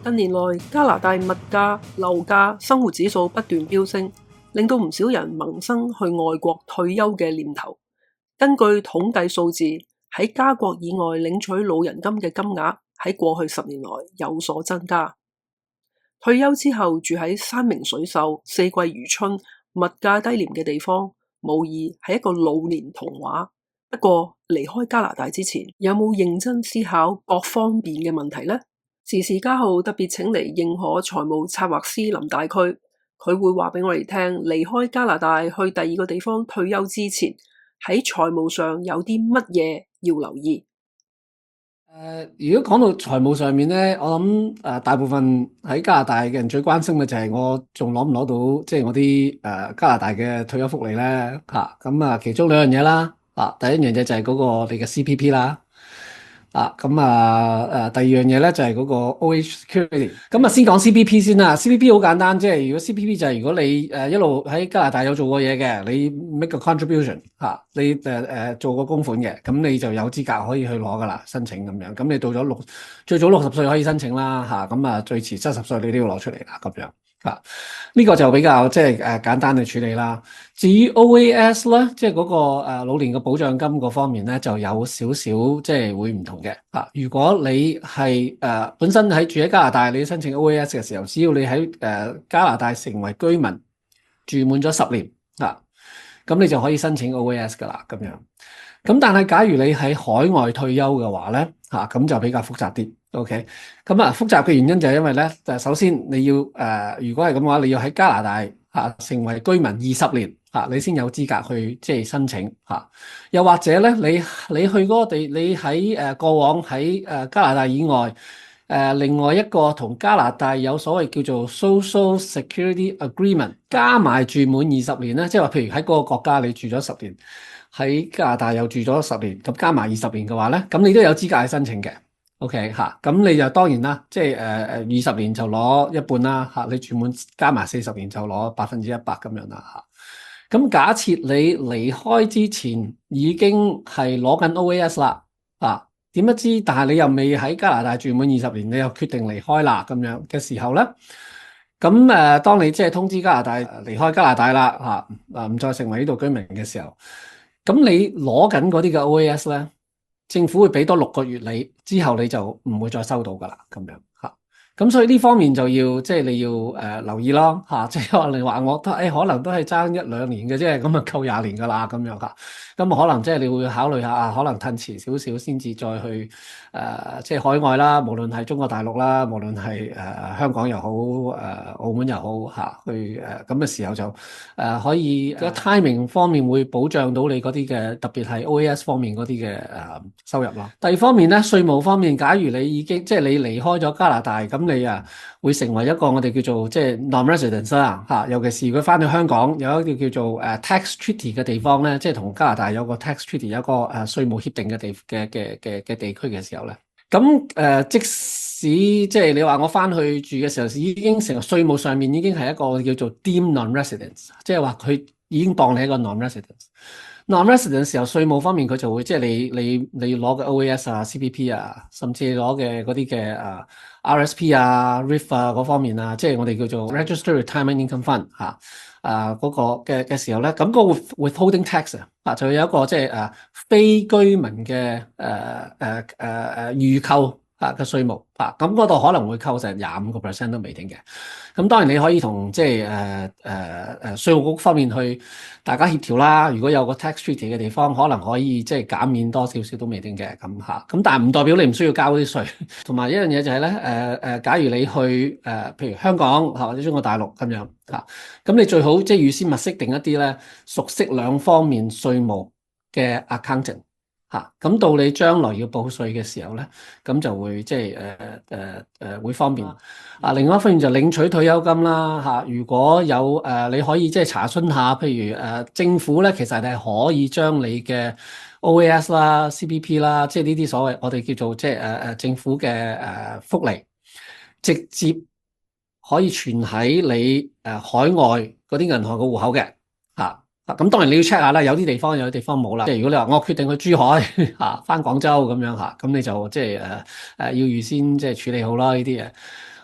近年來，加拿大物價、樓價、生活指數不斷飆升，令到唔少人萌生去外國退休嘅念頭。根據統計數字，喺家國以外領取老人金嘅金額喺過去10年來有所增加。退休之後住喺山明水秀、四季如春、物價低廉嘅地方，無疑係一個老年童話。不過離開加拿大之前，有冇認真思考各方面嘅問題呢？時事家號特別請嚟認可財務策劃師林大區，佢會話俾我哋聽，離開加拿大去第二個地方退休之前，喺財務上有啲乜嘢要留意？ 如果講到財務上面咧，我諗大部分喺加拿大嘅人最關心嘅就係我仲攞唔攞到即係我啲加拿大嘅退休福利咧嚇。咁其中兩樣嘢啦，第一樣嘢就係嗰個你嘅 CPP 啦。第二樣嘢咧就係嗰個 OH security。咁先講 CPP 先啦。CPP 好簡單，即係如果 CPP 就係如果你一路喺加拿大有做過嘢嘅，你 make a contribution 你做過供款嘅，咁你就有資格可以去攞噶啦，申請咁樣。咁你到咗最早60歲可以申請啦嚇，最遲70歲你都要攞出嚟啦咁樣。呢個就比較即係簡單去處理啦。至於 OAS 咧，即係嗰個老年嘅保障金嗰方面咧，就有少少即係會唔同嘅。如果你係本身住喺加拿大，你申請 OAS 嘅時候，只要你喺加拿大成為居民住滿咗10年咁你就可以申請 OAS 噶啦咁樣。咁但係假如你喺海外退休嘅話咧，咁就比較複雜啲。OK， 咁複雜嘅原因就係因為咧，首先你要如果係咁嘅話，你要喺加拿大成為居民20年你先有資格去即係申請又或者咧，你去嗰個地，你喺過往喺加拿大以外另外一個同加拿大有所謂叫做 Social Security Agreement 加埋住滿20年咧，即係話譬如喺嗰個國家你住咗10年，喺加拿大又住咗10年，咁加埋20年嘅話咧，咁你都有資格去申請嘅。OK 咁你就當然啦，即係20年就攞一半啦你住滿加埋40年就攞100%咁樣啦咁假設你離開之前已經係攞緊 OAS 啦點不知但係你又未喺加拿大住滿20年，你又決定離開啦咁樣嘅時候咧，咁當你即係通知加拿大離開加拿大啦唔再成為呢度居民嘅時候，咁你攞緊嗰啲嘅 OAS 咧，政府會俾多6個月你，之後你就唔會再收到噶啦，咁樣咁所以呢方面就要即係你要留意咯即係可能話我都可能都係爭1-2年嘅啫，咁夠20年噶啦咁樣咁可能即係你會考慮下可能褪遲少少先至再去即係海外啦，無論係中國大陸啦，無論係香港又好澳門又好去咁嘅時候就可以個 timing 方面會保障到你嗰啲嘅，特別係 OAS 方面嗰啲嘅收入咯。第二方面咧，稅務方面，假如你已經即係你離開咗加拿大，咁你會成為一個我哋叫做即係 non-residence 啦尤其是如果翻到香港有一個叫做tax treaty 嘅地方咧，即係同加拿大有個 tax treaty 有一個稅務協定嘅地區嘅時候咧，咁即使即係你話我翻去住嘅時候，已經成個稅務上面已經係一個叫做 deemed non-residence， 即係話佢已經當你係一個 non-residence。non-residence 時候稅務方面佢就會即係你攞嘅 OAS CPP 甚至攞嘅嗰啲嘅RSP RIF 嗰方面即係我哋叫做 Registered Retirement Income Fund 嗰個嘅時候咧，咁嗰個 withholding tax 就有一個即係非居民嘅預扣嘅稅務咁嗰度可能會扣成25% 都未定嘅。咁當然你可以同即係稅務局方面去大家協調啦。如果有個 tax treaty 嘅地方，可能可以即係減免多少少都未定嘅咁但係唔代表你唔需要交啲稅。同埋一樣嘢就係咧假如你去譬如香港或者中國大陸咁樣咁你最好即係預先物色定一啲咧熟悉兩方面稅務嘅 accountant。咁到你將來要報稅嘅時候咧，咁就會即係會方便。另外一方面就領取退休金啦如果有你可以即係查詢下，譬如政府咧其實係可以將你嘅 OAS 啦、CPP 啦，即係呢啲所謂我哋叫做即係政府嘅福利，直接可以存喺你海外嗰啲銀行嘅戶口嘅咁當然你要 check 下啦，有啲地方冇啦。即係如果你話我決定去珠海返廣州咁樣咁你就即係要預先即係處理好啦呢啲嘢。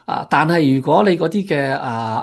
但係如果你嗰啲嘅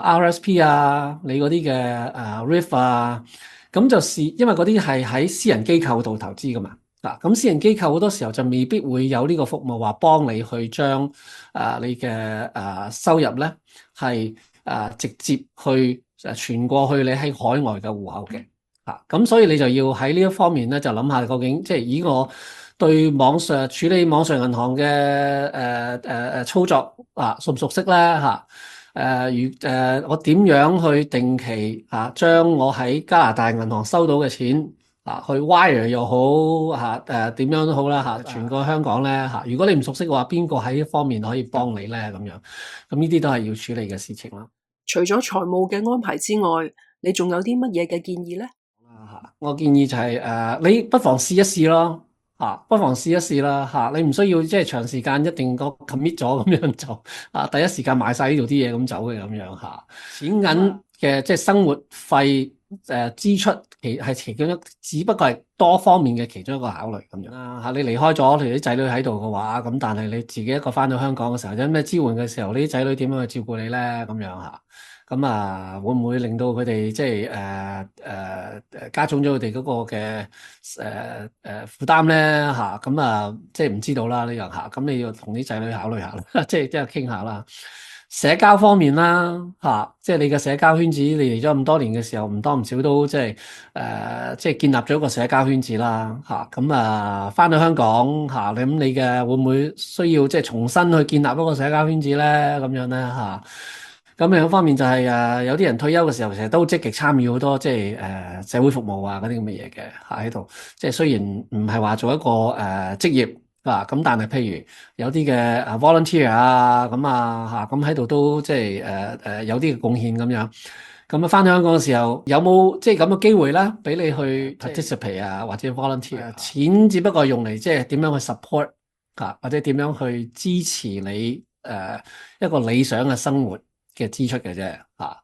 RSP 啊，你嗰啲嘅RIF 啊，咁就是因為嗰啲係喺私人機構度投資噶嘛。咁私人機構好多時候就未必會有呢個服務話幫你去將你嘅收入咧係直接去傳過去你喺海外嘅戶口嘅。咁所以你就要喺呢一方面咧就諗下究竟即係以我對網上處理網上銀行嘅操作熟唔熟悉咧嚇？我點樣去定期將我喺加拿大銀行收到嘅錢去 wire 又好點樣都好啦傳過香港咧如果你唔熟悉嘅話，邊個喺呢方面可以幫你咧咁樣？咁呢啲都係要處理嘅事情啦。 除咗財務嘅安排之外，你仲有啲乜嘢嘅建議咧？ 我建議就係你不妨試一試咯，不妨試一試啦，你唔需要即係長時間一定個 commit 咗咁樣做，第一時間買晒呢度啲嘢咁走嘅咁樣錢銀嘅即係生活費支出係其中一，只不過係多方面嘅其中一個考慮咁樣啦，你離開咗，譬如啲仔女喺度嘅話，咁但係你自己一個翻到香港嘅時候，有咩支援嘅時候，呢啲仔女點樣去照顧你咧咁樣咁會唔會令到佢哋即係加重咗佢哋嗰個嘅負擔咧即係唔知道啦呢樣咁你要同啲仔女考慮下啦，即係傾下啦。社交方面啦即係你嘅社交圈子，你嚟咗咁多年嘅時候，唔多唔少都即係即係建立咗一個社交圈子啦咁翻到香港咁你嘅會唔會需要即係重新去建立一個社交圈子咧咁樣咧咁另一方面就係有啲人退休嘅時候，其實都積極參與好多即係社會服務嗰啲咁嘅嘢嘅喺度。即係雖然唔係話做一個職業咁但係譬如有啲嘅volunteer咁喺度都即係有啲嘅貢獻咁樣。咁翻到香港嘅時候，有冇即係咁嘅機會咧，俾你去 participate 或者 volunteer？錢只不過用嚟即係點樣去 support 或者點樣去支持你一個理想嘅生活嘅支出嘅啫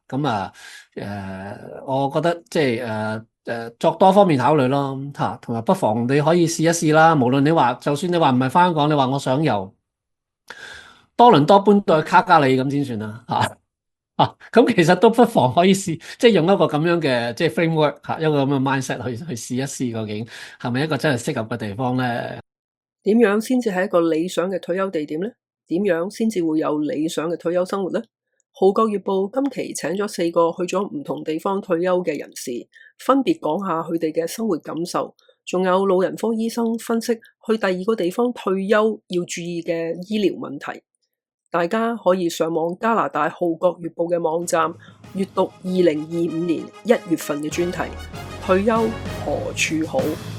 我覺得即係作多方面考慮咯同埋不妨你可以試一試啦。無論你話就算你話唔係翻香港，你話我想由多倫多搬到去卡加里咁先算啦咁其實都不妨可以試，即係用一個咁樣嘅即係 framework 一個咁嘅 mindset 去試一試，究竟係咪一個真係適合嘅地方咧？ 點樣先至係一個理想嘅退休地點咧？點樣先至會有理想嘅退休生活咧？《號角月報》今期請咗4個去咗唔同地方退休嘅人士，分別講下佢哋嘅生活感受，仲有老人科醫生分析去第二個地方退休要注意嘅醫療問題。大家可以上網加拿大《號角月報》嘅網站閱讀2025年1月份嘅專題《退休何處好》。